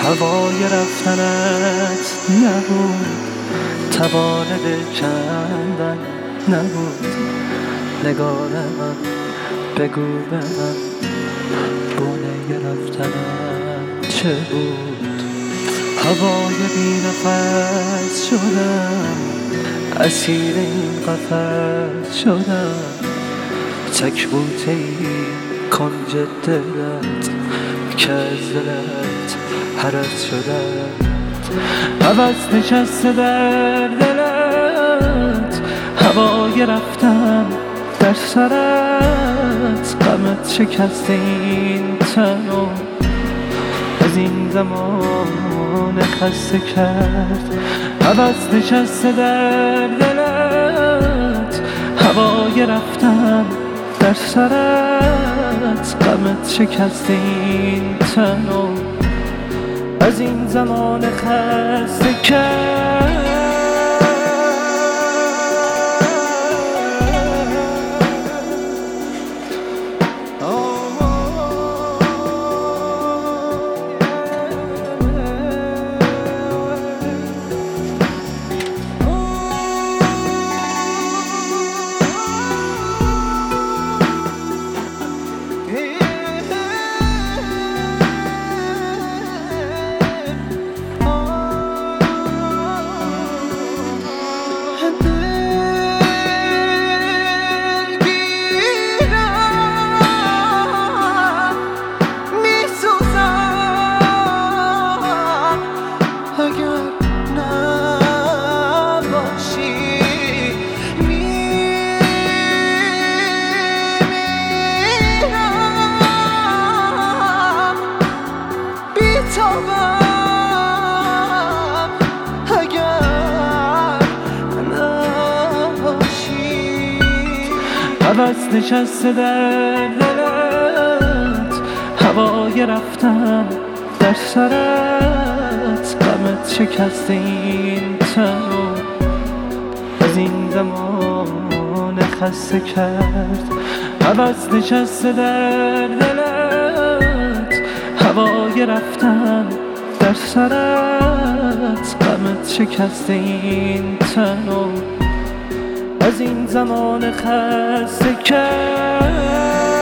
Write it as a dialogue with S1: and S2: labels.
S1: هوای رفتنت نبود، توان دل کندن نبود. نگاه من بگو به من، بونه رفتنت چه بود؟ هوای بی نفس شدم، اسیر این قفس شدم. تک بوته ای کنج دلت که از دلت هرس شدم. عوض نشسته در دلت هوای رفتن در سرت. غمت شکسته این تنو از این زمان خسته کرد. عوض نشسته در دلت هوای رفتن در سرت. غمت شکسته این تنو از این زمان خسته کرد. عوض نشسته در دلت هوای رفتن در سرت. غمت شکسته این تنو از این زمان خسته کرد. عوض نشسته در دلت هوای رفتن در سرت. غمت شکسته این تنو از این زمان خسته کرد.